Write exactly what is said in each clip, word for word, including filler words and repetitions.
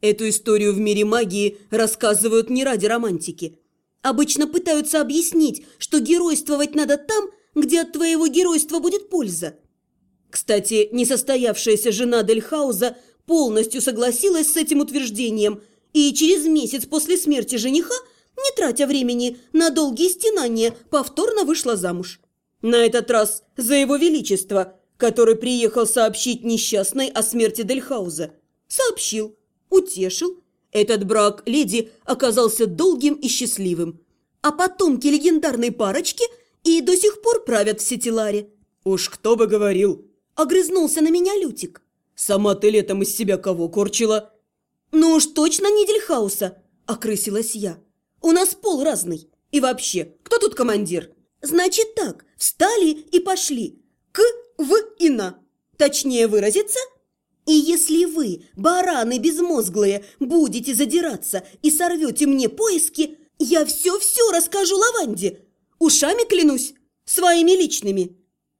Эту историю в мире магии рассказывают не ради романтики. Обычно пытаются объяснить, что геройствовать надо там, где от твоего геройства будет польза. Кстати, несостоявшаяся жена Дельхауза полностью согласилась с этим утверждением и через месяц после смерти жениха, не тратя времени на долгие стенания, повторно вышла замуж. На этот раз за его величество, который приехал сообщить несчастной о смерти Дельхауза. Сообщил, утешил. Этот брак леди оказался долгим и счастливым. А потомки легендарной парочки и до сих пор правят в Сетиларе. «Уж кто бы говорил!» – огрызнулся на меня Лютик. «Сама ты летом из себя кого корчила?» «Ну уж точно не Дельхауса!» – окрысилась я. «У нас пол разный. И вообще, кто тут командир?» «Значит так, встали и пошли. К, в и на. Точнее выразиться? И если вы, бараны безмозглые, будете задираться и сорвете мне поиски, я все-все расскажу Лаванде. Ушами клянусь, своими личными.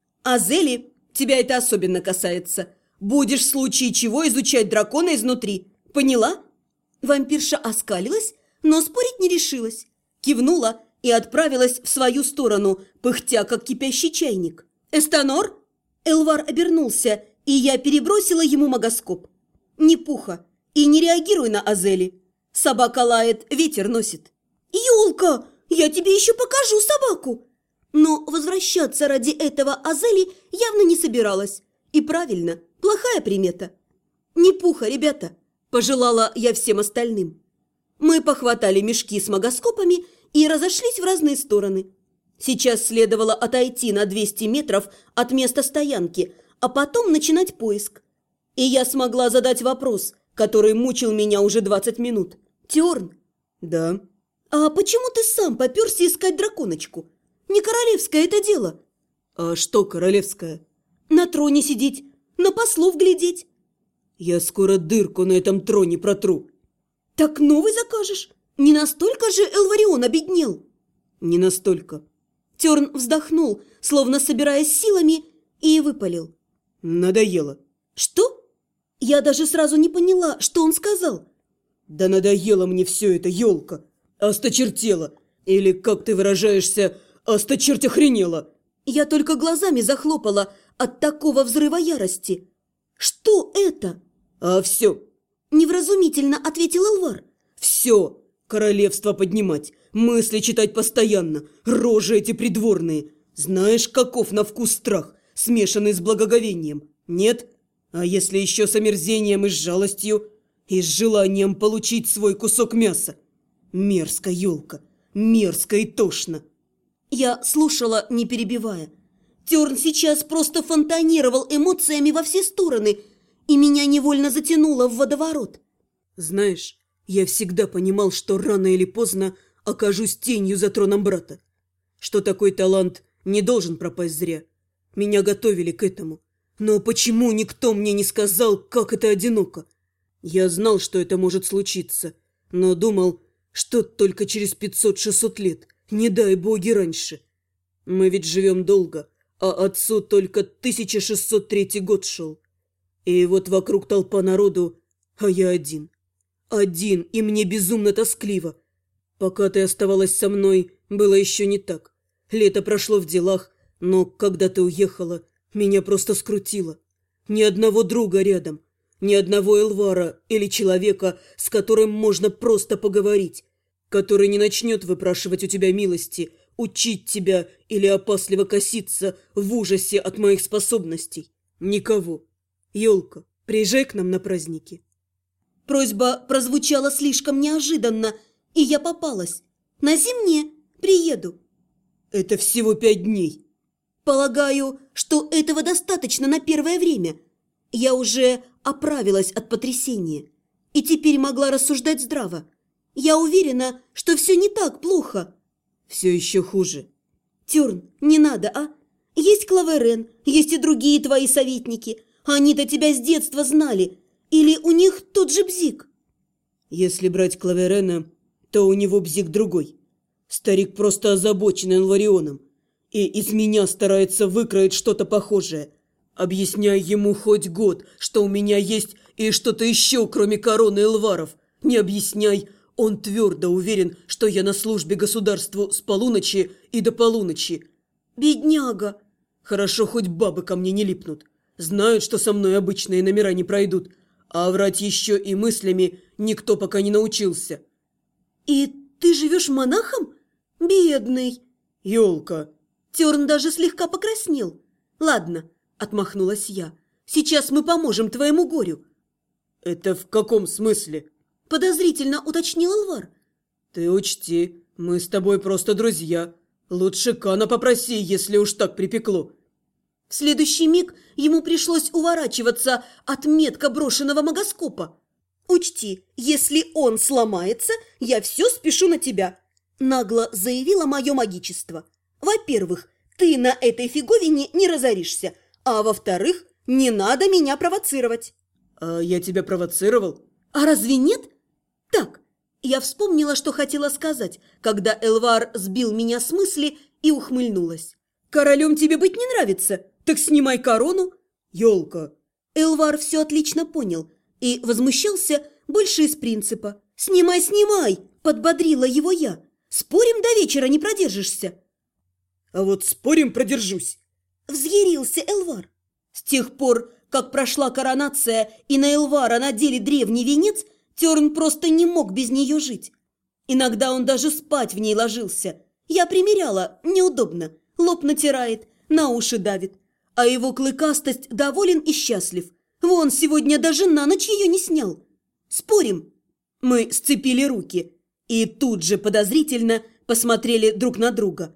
Азели, тебя это особенно касается. Будешь в случае чего изучать дракона изнутри. Поняла?» Вампирша оскалилась, но спорить не решилась. Кивнула и отправилась в свою сторону, пыхтя, как кипящий чайник. «Эстанор?» Элвар обернулся, и я перебросила ему магоскоп. «Не пуха и не реагируй на Азели. Собака лает, ветер носит». «Ёлка, я тебе еще покажу собаку!» Но возвращаться ради этого Азели явно не собиралась. И правильно, плохая примета. «Не пуха, ребята!» – пожелала я всем остальным. Мы похватали мешки с магоскопами и разошлись в разные стороны. Сейчас следовало отойти на двести метров от места стоянки, а потом начинать поиск. И я смогла задать вопрос, который мучил меня уже двадцать минут. «Тёрн?» «Да». «А почему ты сам попёрся искать драконочку? Не королевское это дело». «А что королевское?» «На троне сидеть, на послов глядеть». «Я скоро дырку на этом троне протру». «Так новый закажешь? Не настолько же Элварион обеднел?» «Не настолько». Тёрн вздохнул, словно собираясь силами, и выпалил. «Надоело». «Что?» Я даже сразу не поняла, что он сказал. «Да надоело мне все это, ёлка. Осточертела. Или, как ты выражаешься, осточерть-охренела». Я только глазами захлопала от такого взрыва ярости. «Что это?» «А все». Невразумительно ответил Элвар. «Все. Королевство поднимать, мысли читать постоянно, рожи эти придворные. Знаешь, каков на вкус страх, смешанный с благоговением? Нет? А если еще с омерзением и с жалостью? И с желанием получить свой кусок мяса? Мерзко, ёлка, мерзко и тошно». Я слушала, не перебивая. Тёрн сейчас просто фонтанировал эмоциями во все стороны, и меня невольно затянуло в водоворот. «Знаешь, я всегда понимал, что рано или поздно окажусь тенью за троном брата. Что такой талант не должен пропасть зря. Меня готовили к этому. Но почему никто мне не сказал, как это одиноко? Я знал, что это может случиться, но думал, что только через пятьсот-шестьсот лет, не дай боги раньше. Мы ведь живем долго, а отцу только тысяча шестьсот третий год шел. И вот вокруг толпа народу, а я один. Один, и мне безумно тоскливо. Пока ты оставалась со мной, было еще не так. Лето прошло в делах, но когда ты уехала, меня просто скрутило. Ни одного друга рядом, ни одного Элвара или человека, с которым можно просто поговорить, который не начнет выпрашивать у тебя милости, учить тебя или опасливо коситься в ужасе от моих способностей. Никого. Ёлка, приезжай к нам на праздники». Просьба прозвучала слишком неожиданно, и я попалась. На зимнее приеду. «Это всего пять дней». «Полагаю, что этого достаточно на первое время. Я уже оправилась от потрясения и теперь могла рассуждать здраво. Я уверена, что все не так плохо». «Все еще хуже». «Тёрн, не надо, а? Есть Клаверен, есть и другие твои советники. Они-то тебя с детства знали. Или у них тот же бзик?» «Если брать Клаверена, то у него бзик другой. Старик просто озабочен Элварионом. И из меня старается выкроить что-то похожее. Объясняй ему хоть год, что у меня есть И что-то еще, кроме короны Элваров. Не объясняй. Он твердо уверен, что я на службе государству с полуночи и до полуночи. Бедняга. Хорошо, хоть бабы ко мне не липнут. Знают, что со мной обычные номера не пройдут. А врать еще и мыслями никто пока не научился. И ты живешь монахом? Бедный. Ёлка. Терн даже слегка покраснел. Ладно, отмахнулась я. Сейчас мы поможем твоему горю. Это в каком смысле? Подозрительно уточнил Элвар. Ты учти, мы с тобой просто друзья. Лучше Кана попроси, если уж так припекло. В следующий миг ему пришлось уворачиваться от метко брошенного магоскопа. «Учти, если он сломается, я все спешу на тебя», – нагло заявило мое магичество. «Во-первых, ты на этой фиговине не разоришься, а во-вторых, не надо меня провоцировать». А я тебя провоцировал? «А разве нет?» «Так, я вспомнила, что хотела сказать, когда Элвар сбил меня с мысли и ухмыльнулась. Королем тебе быть не нравится? Так снимай корону». Ёлка. Элвар все отлично понял и возмущался больше из принципа. «Снимай, снимай!» – подбодрила его я. «Спорим, до вечера не продержишься». А вот спорим, продержусь. Взъярился Элвар. С тех пор, как прошла коронация и на Элвара надели древний венец, Терн просто не мог без нее жить. Иногда он даже спать в ней ложился. Я примеряла, неудобно. Лоб натирает, на уши давит. А его клыкастость доволен и счастлив. Вон, сегодня даже на ночь ее не снял. Спорим? Мы сцепили руки и тут же подозрительно посмотрели друг на друга.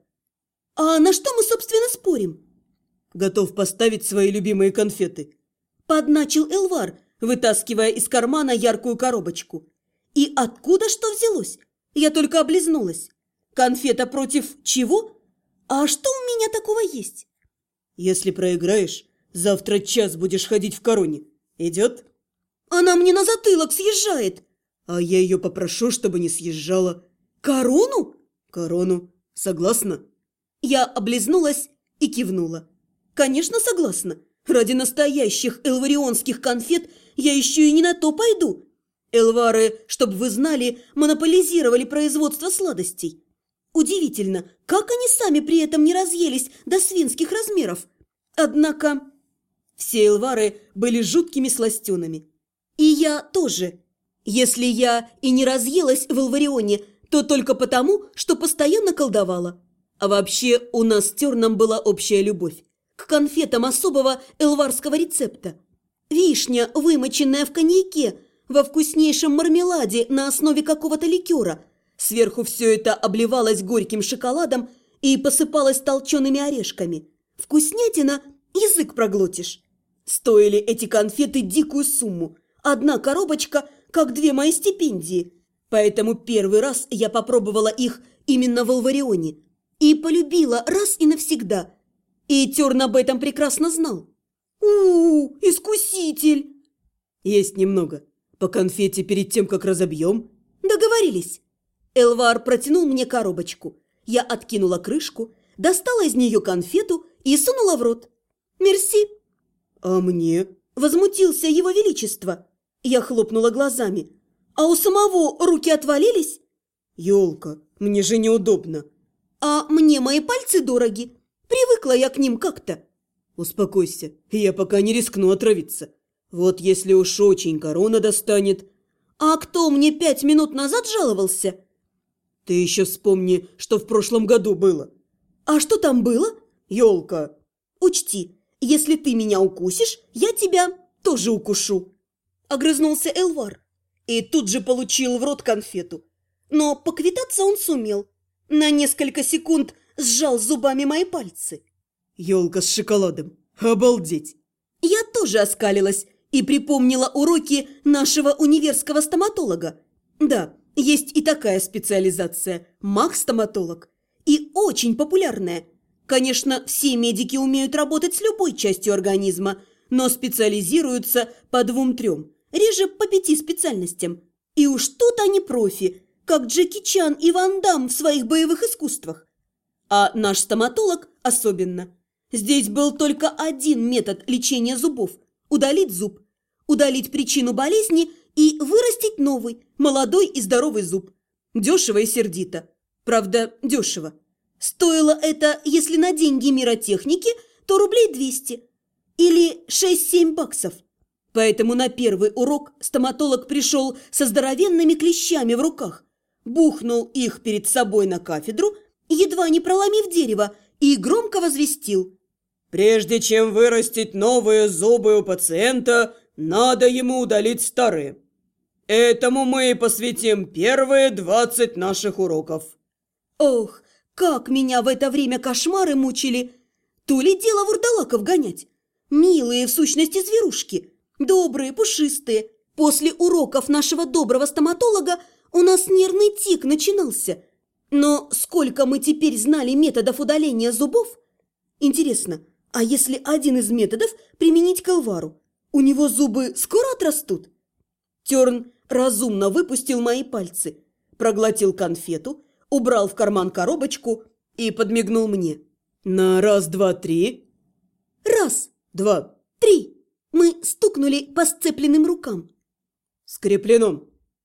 А на что мы, собственно, спорим? Готов поставить свои любимые конфеты. Подначил Элвар, вытаскивая из кармана яркую коробочку. И откуда что взялось? Я только облизнулась. Конфета против чего? А что у меня такого есть? Если проиграешь, завтра час будешь ходить в короне. Идет? Она мне на затылок съезжает. А я ее попрошу, чтобы не съезжала. Корону? Корону. Согласна? Я облизнулась и кивнула. Конечно, согласна. Ради настоящих элварионских конфет я еще и не на то пойду. Элвары, чтобы вы знали, монополизировали производство сладостей. Удивительно, как они сами при этом не разъелись до свинских размеров. Однако все элвары были жуткими сластенами. И я тоже. Если я и не разъелась в Элварионе, то только потому, что постоянно колдовала. А вообще у нас с Терном была общая любовь к конфетам особого элварского рецепта. Вишня, вымоченная в коньяке, во вкуснейшем мармеладе на основе какого-то ликера. Сверху все это обливалось горьким шоколадом и посыпалось толчеными орешками. Вкуснятина, язык проглотишь. Стоили эти конфеты дикую сумму. Одна коробочка, как две мои стипендии. Поэтому первый раз я попробовала их именно в Элварионе. И полюбила раз и навсегда. И Терн об этом прекрасно знал. У-у-у, искуситель! Есть немного. По конфете перед тем, как разобьем. Договорились. Элвар протянул мне коробочку. Я откинула крышку, достала из нее конфету и сунула в рот. «Мерси!» «А мне?» Возмутился его величество. Я хлопнула глазами. «А у самого руки отвалились?» «Ёлка, мне же неудобно». «А мне мои пальцы дороги. Привыкла я к ним как-то». «Успокойся, я пока не рискну отравиться. Вот если уж очень корона достанет». «А кто мне пять минут назад жаловался?» «Ты еще вспомни, что в прошлом году было». «А что там было?» «Ёлка». «Учти, если ты меня укусишь, я тебя тоже укушу», – огрызнулся Элвар. И тут же получил в рот конфету. Но поквитаться он сумел. На несколько секунд сжал зубами мои пальцы. «Ёлка с шоколадом. Обалдеть!» Я тоже оскалилась и припомнила уроки нашего универского стоматолога. Да, есть и такая специализация – маг-стоматолог. И очень популярная. Конечно, все медики умеют работать с любой частью организма, но специализируются по двум-трем, реже по пяти специальностям. И уж тут они профи, как Джеки Чан и Ван Дамм в своих боевых искусствах. А наш стоматолог особенно. Здесь был только один метод лечения зубов – удалить зуб. удалить причину болезни и вырастить новый, молодой и здоровый зуб. Дешево и сердито. Правда, дешево. Стоило это, если на деньги миротехники, то рублей двести. Или шесть-семь баксов. Поэтому на первый урок стоматолог пришел со здоровенными клещами в руках, бухнул их перед собой на кафедру, едва не проломив дерево, и громко возвестил: «Прежде чем вырастить новые зубы у пациента, надо ему удалить старые. Этому мы и посвятим первые двадцать наших уроков». Ох, как меня в это время кошмары мучили! То ли дело вурдалаков гонять. Милые, в сущности, зверушки. Добрые, пушистые. После уроков нашего доброго стоматолога у нас нервный тик начинался. Но сколько мы теперь знали методов удаления зубов? Интересно, а если один из методов применить к Элвару? У него зубы скоро отрастут? Терн разумно выпустил мои пальцы, проглотил конфету, убрал в карман коробочку и подмигнул мне. «На раз, два, три». «Раз, «Два». три». Мы стукнули по сцепленным рукам. «Скреплено».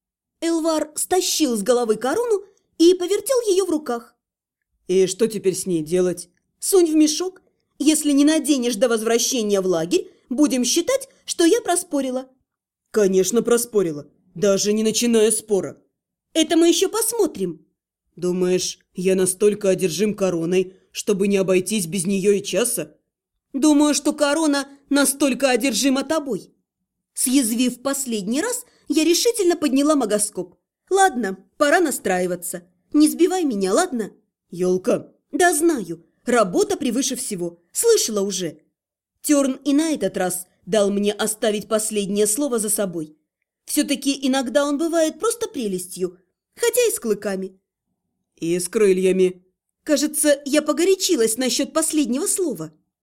Элвар стащил с головы корону и повертел ее в руках. «И что теперь с ней делать?» «Сунь в мешок. Если не наденешь до возвращения в лагерь, будем считать, что я проспорила». «Конечно, проспорила, даже не начиная спора». «Это мы еще посмотрим». «Думаешь, я настолько одержим короной, чтобы не обойтись без нее и часа?» «Думаю, что корона настолько одержима тобой». Съязвив последний раз, я решительно подняла магоскоп. «Ладно, пора настраиваться. Не сбивай меня, ладно?» «Елка». «Да знаю. Работа превыше всего. Слышала уже». Терн и на этот раз дал мне оставить последнее слово за собой. Все-таки иногда он бывает просто прелестью, хотя и с клыками. «И с крыльями». Кажется, я погорячилась насчет последнего слова.